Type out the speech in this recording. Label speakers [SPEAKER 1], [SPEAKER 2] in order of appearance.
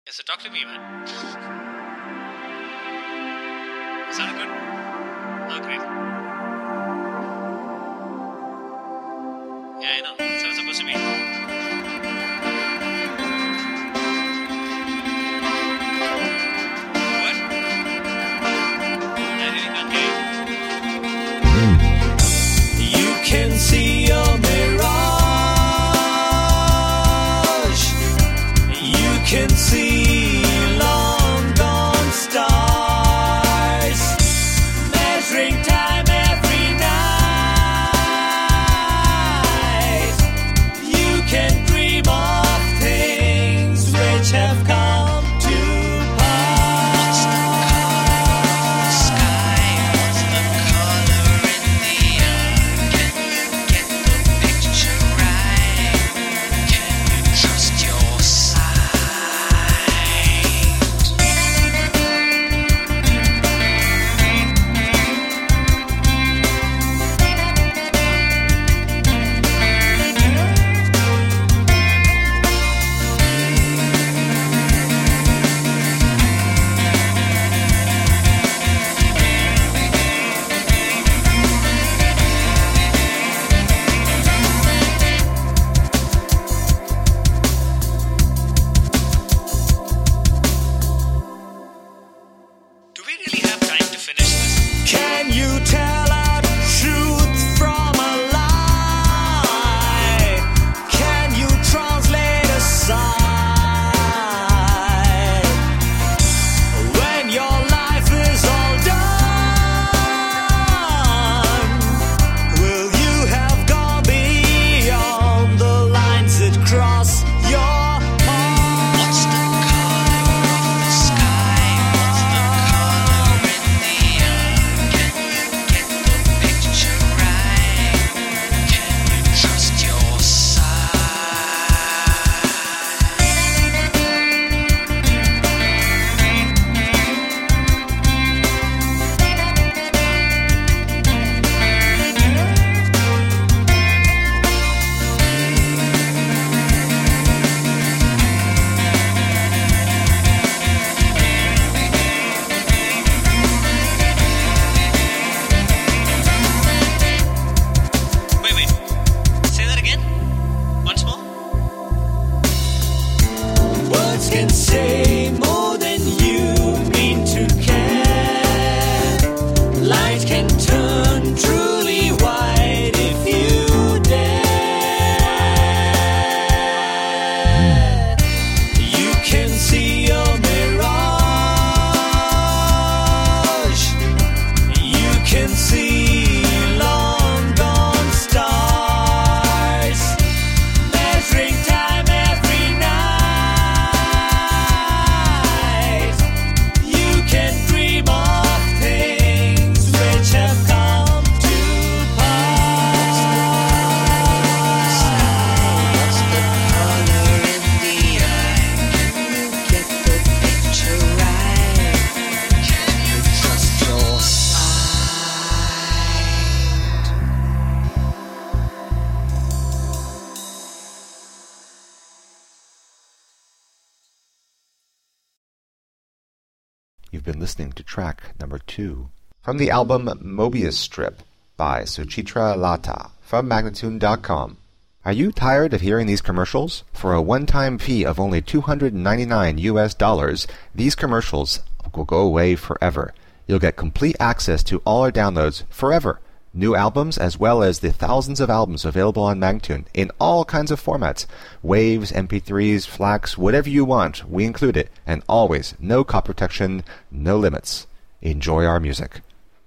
[SPEAKER 1] Yes, so talk to me, man. Is that good? Oh, great. Yeah, I know. That's how it's supposed to be. What? I really can't hear you. You can see your mirage. You can see long gone stars, measuring time every night. You can dream of things which have come to pass. What's the color in the sky? What's the color in the air? Can you get the picture right? Can you trust your sight? Do we really have time to finish this? Can you tell a truth from a lie? Can you translate a sigh? When your life is all done, will you have gone beyond the lines that cross your path? What's the color of the sky? What's the color in the air? Can you get the picture right? Can you trust your Wait. Say that again? Once more? Words can say more than you mean to care. Light can turn truly white if you dare. You can see your mirage. You can see long gone stars, measuring time every night. You can dream of things which have come to pass. What's the color in the eye? Can you get the picture right? Can you trust your sight?
[SPEAKER 2] You've been listening to track number 2 from the album Mobius Strip by Suchitra Lata from Magnatune.com. Are you tired of hearing these commercials? For a one-time fee of only $299, these commercials will go away forever. You'll get complete access to all our downloads forever. New albums as well as the thousands of albums available on Magnatune in all kinds of formats. Waves, MP3s, FLACs, whatever you want, we include it. And always, no copy protection, no limits. Enjoy our music.